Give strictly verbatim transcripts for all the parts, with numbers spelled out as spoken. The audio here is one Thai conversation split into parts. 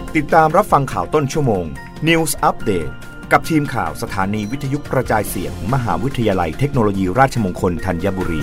ติดตามรับฟังข่าวต้นชั่วโมง News Update กับทีมข่าวสถานีวิทยุกระจายเสียง มหาวิทยาลัยเทคโนโลยีราชมงคลธัญบุรี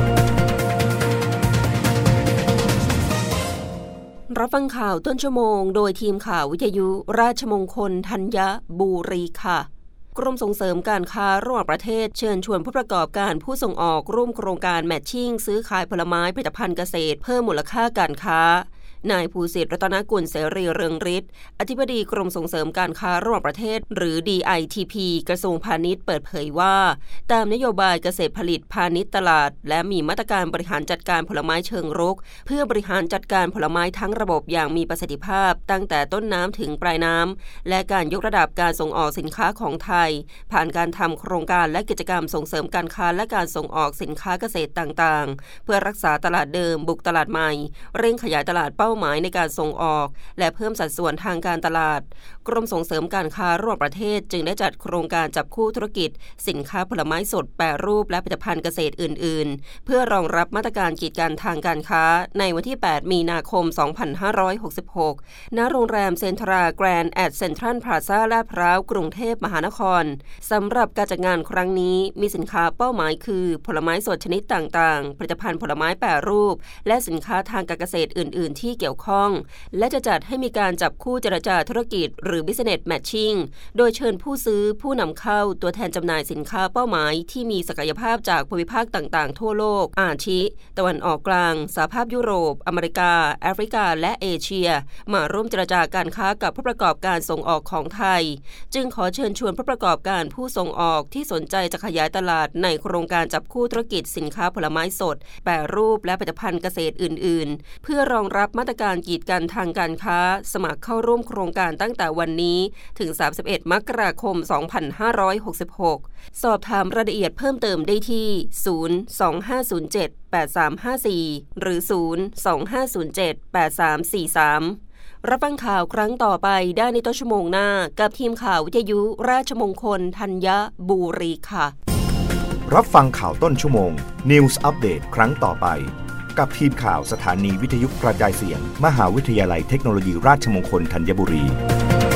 รับฟังข่าวต้นชั่วโมงโดยทีมข่าววิทยุราชมงคลธัญบุรีค่ะกรมส่งเสริมการค้าระหว่างประเทศเชิญชวนผู้ประกอบการผู้ส่งออกร่วมโครงการแมทชิ่งซื้อขายผลไม้ผลิตภัณฑ์เกษตรเพิ่มมูลค่าการค้านายภูสิทธิ์รัตนกุลเสรีเรืองฤทธิ์อธิบดีกรมส่งเสริมการค้าระหว่างประเทศหรือ ดี ไอ ที พี กระทรวงพาณิชย์เปิดเผยว่าตามนโยบายเกษตรผลิตพาณิชย์ตลาดและมีมาตรการบริหารจัดการผลไม้เชิงรุกเพื่อบริหารจัดการผลไม้ทั้งระบบอย่างมีประสิทธิภาพตั้งแต่ต้นน้ำถึงปลายน้ำและการยกระดับการส่งออกสินค้าของไทยผ่านการทำโครงการและกิจกรรมส่งเสริมการค้าและการส่งออกสินค้าเกษตรต่างๆเพื่อรักษาตลาดเดิมบุกตลาดใหม่เร่งขยายตลาดเป้าหมายในการส่งออกและเพิ่มสัดส่วนทางการตลาดกรมส่งเสริมการค้าระหว่างประเทศจึงได้จัดโครงการจับคู่ธุรกิจสินค้าผลไม้สดแปรรูปและผลิตภัณฑ์เกษตรอื่นๆเพื่อรองรับมาตรการกีดกันทางการค้าในวันที่แปดมีนาคมสองพันห้าร้อยหกสิบหกณโรงแรมเซ็นทราแกรนด์แอดเซ็นทรัลพลาซ่าลาดพร้าวกรุงเทพมหานครสำหรับการจัดงานครั้งนี้มีสินค้าเป้าหมายคือผลไม้สดชนิดต่างๆผลิตภัณฑ์ผลไม้แปรรูปและสินค้าทางการเกษตรอื่นๆที่เกี่ยวข้องและจะจัดให้มีการจับคู่เจรจาธุรกิจหรือ Business Matching โดยเชิญผู้ซื้อผู้นำเข้าตัวแทนจำหน่ายสินค้าเป้าหมายที่มีศักยภาพจากภูมิภาคต่างๆทั่วโลกอาทิตะวันออกกลางสหภาพยุโรปอเมริกาแอฟริกาและเอเชียมาร่วมเจรจาการค้ากับผู้ประกอบการส่งออกของไทยจึงขอเชิญชวนผู้ประกอบการผู้ส่งออกที่สนใจจะขยายตลาดในโครงการจับคู่ธุรกิจสินค้าผลไม้สดแปรรูปและผลิตภัณฑ์เกษตรอื่นๆเพื่อรองรับมาตรการกีดกันทางการค้าสมัครเข้าร่วมโครงการตั้งแต่วันนี้ถึงสามสิบเอ็ดมกราคมสองพันห้าร้อยหกสิบหกสอบถามรายละเอียดเพิ่มเติมได้ที่ศูนย์ สอง ห้า ศูนย์ เจ็ด แปด สาม ห้า สี่หรือศูนย์ สอง ห้า ศูนย์ เจ็ด แปด สาม สี่ สามรับฟังข่าวครั้งต่อไปได้ในต้นชั่วโมงหน้ากับทีมข่าววิทยุราชมงคลธัญบุรีค่ะรับฟังข่าวต้นชั่วโมง News Update ครั้งต่อไปกับทีมข่าวสถานีวิทยุกระจายเสียงมหาวิทยาลัยเทคโนโลยีราชมงคลธัญบุรี